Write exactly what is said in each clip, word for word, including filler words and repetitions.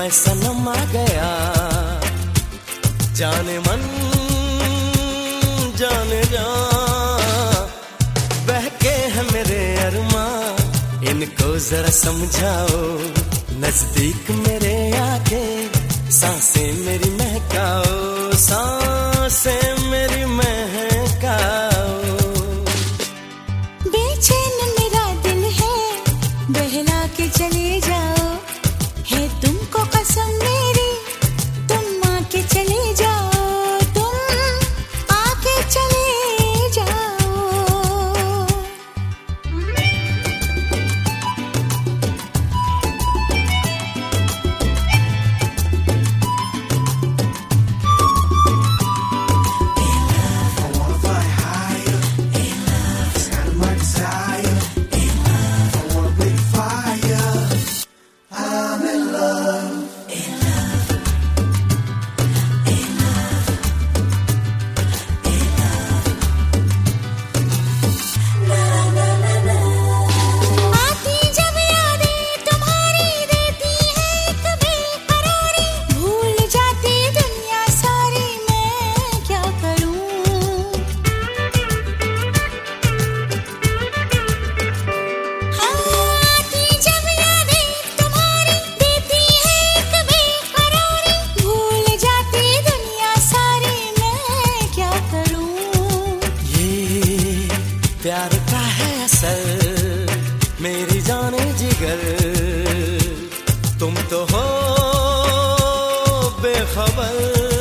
सनम आ गया, जाने मन जाने जा, बहके हैं मेरे अरमा, इनको जरा समझाओ, नजदीक मेरे आके सांसें मेरी महकाओ, सांसें मेरी महकाओ। बेचैन मेरा दिल है, बहला के चले जाओ, है तुमको कसम मेरी, तुम आके चले जाओ, तुम आके चले जाओ। प्यार का है असर मेरी जाने जिगर, तुम तो हो बेखबर,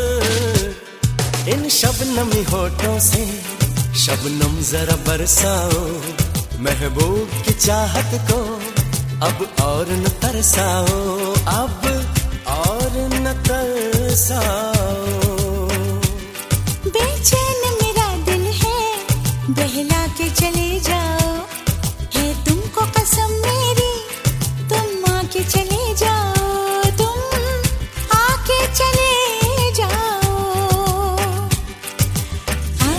इन शबनमी होठों से शबनम जरा बरसाओ, महबूब की चाहत को अब और न तरसाओ, अब और न तरसाओ। बेचैन मेरा दिल है, बहला के चले जाओ, है तुमको कसम मेरी, तुम आके चले जाओ, तुम आके चले जाओ। आ,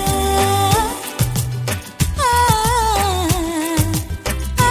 आ, आ,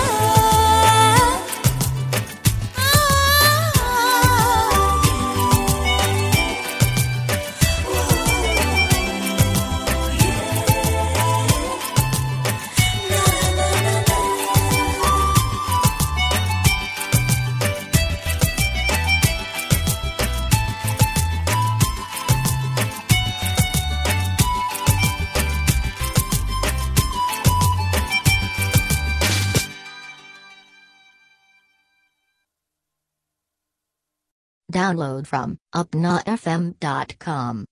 Download from upna f m dot com.